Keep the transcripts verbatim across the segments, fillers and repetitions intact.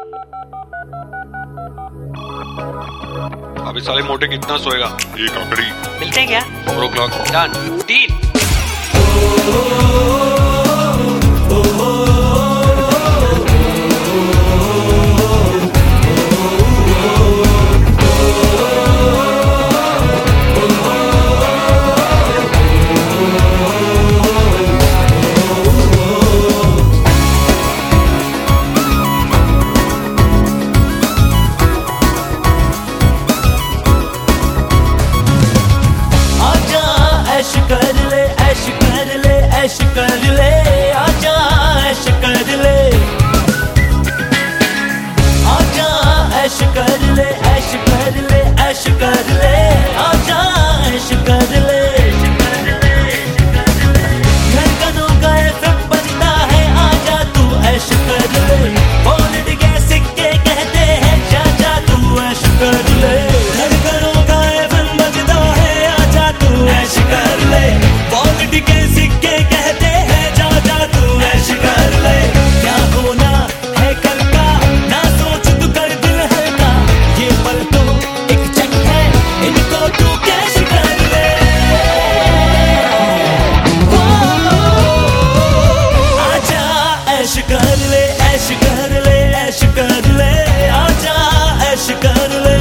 अभी साले मोटे कितना सोएगा? एक आकड़ी। मिलते हैं क्या? Four o'clock. Done. Deal. ऐश कर ले ऐश कर ले ऐश कर ले आजा ऐश कर ले आजा ऐश कर ले ऐश कर ले ऐश कर ले आजा ऐश कर ले धड़कनों का एफएम बजता है आजा तू ऐश कर ले बोल्ड के सिक्के कहते हैं जा जा तू ऐश कर ले धड़कनों का एफएम बजता है आजा तू ऐश कर ले बोल्ड के सिक्के कहते हैं जा जा तू ऐश कर ले क्या होना है कल का ना सोच तू कर दिल हल्का ये पल तो एक चक है इनको तू कैश कर ले आजा ऐश कर ले ऐश कर ले ऐश कर ले आजा ऐश कर ले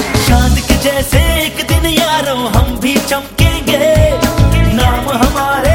जैसे एक दिन यारों हम भी चमकेंगे नाम हमारे